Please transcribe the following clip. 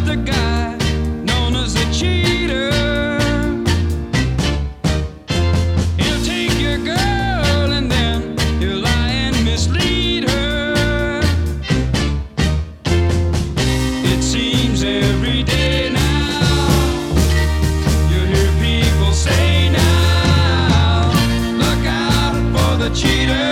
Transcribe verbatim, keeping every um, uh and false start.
just a guy known as a cheater. He'll take your girl and then he'll lie and mislead her. It seems every day now you hear people say now, look out for the cheater.